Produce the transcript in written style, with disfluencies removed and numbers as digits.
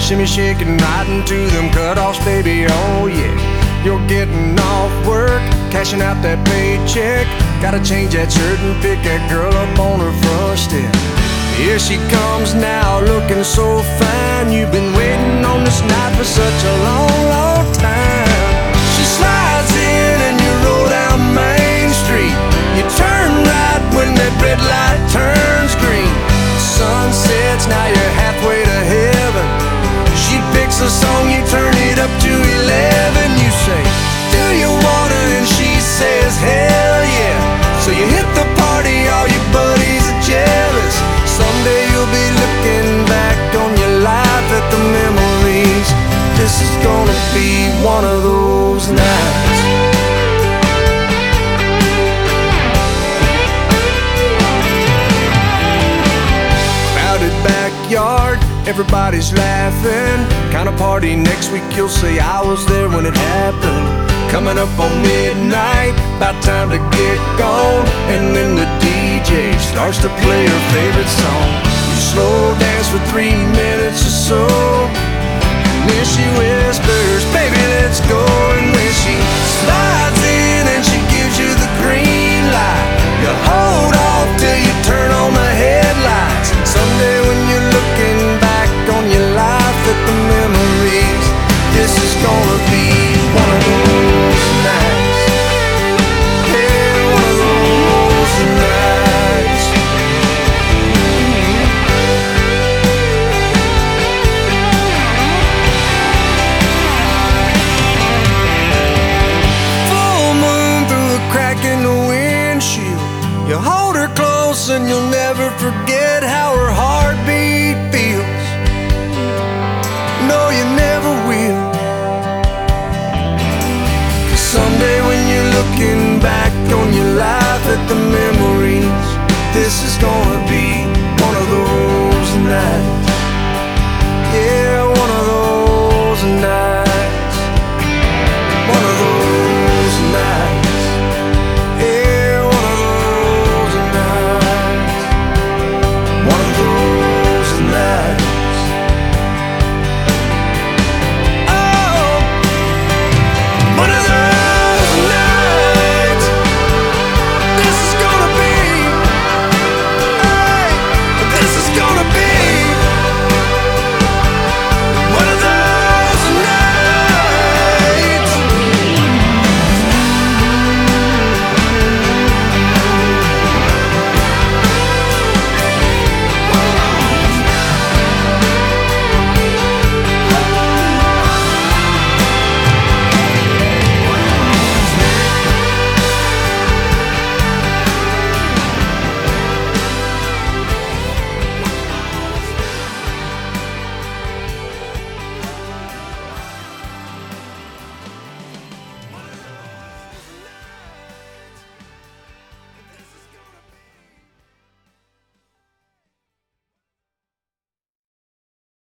Shimmy shaking right into them cutoffs, baby, oh yeah. You're getting off work, cashing out that paycheck. Gotta change that shirt and pick that girl up on her front step. Here she comes now, looking so fine. You've been waiting on this night for such a long, long time. She slides in and you roll down Main Street. You turn right when that red light turns green. The sun sets, now you're halfway to heaven. She picks a song, you turn it up to 11. You say, do you wanna? And she says, hell yeah. So you hit the party, all your buddies are jealous. Someday you'll be looking back on your life at the memories. This is gonna be one of those nights. Crowded backyard, everybody's laughing. Kind of party next week, you'll say I was there when it happened. Coming up on midnight, about time to get gone. And then the DJ starts to play her favorite song. You slow dance for 3 minutes or so, and then she whispers, baby, let's go. And when she slides in and she gives you the green light, you hold off till you turn on the headlights. Someday when you're looking back on your life at the memories, this is gonna be one of those nights. Yeah, one of those nights. Full moon through a crack in the windshield. You hold her close and you'll never forget how her heartbeat feels. No, you never will. Someday when you're looking back on your life at the memories, this is gonna be one of those nights.